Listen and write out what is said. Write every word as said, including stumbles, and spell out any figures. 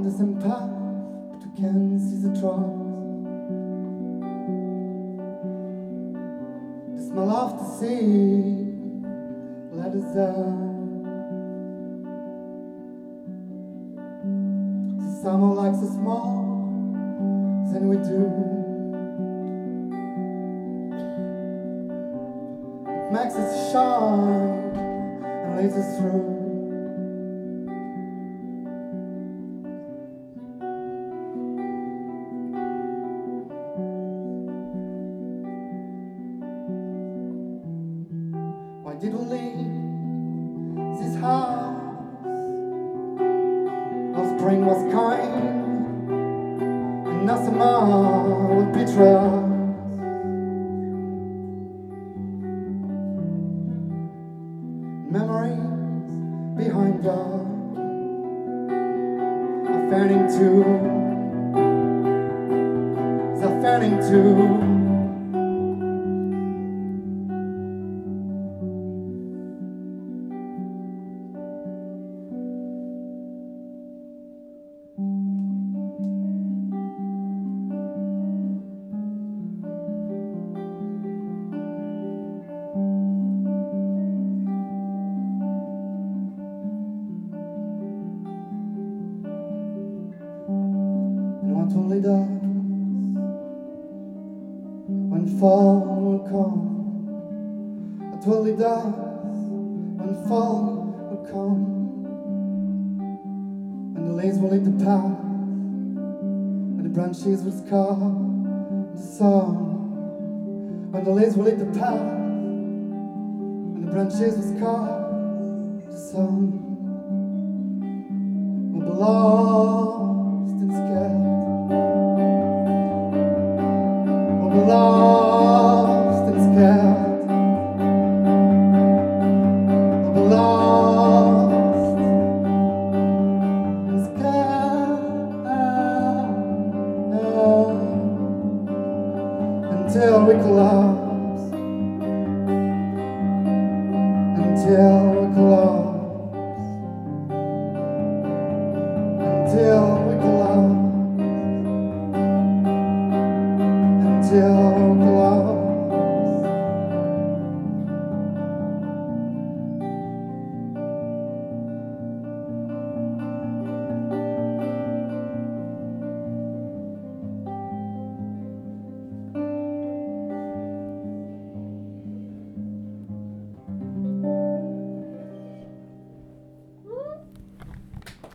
the same path, but we can see the tracks. The smell of the sea let us down. The summer likes us more than we do. It makes us shine and leads us through. Why did we leave this house? Our spring was kind, and now summer will betray us. Memories behind us are fading too. They're fading too. What only does when fall will come. What only does when fall will come. When the leaves will lead the path, when the branches will scar the sun. When the leaves will lead the path, when the branches will scar the sun. Will belong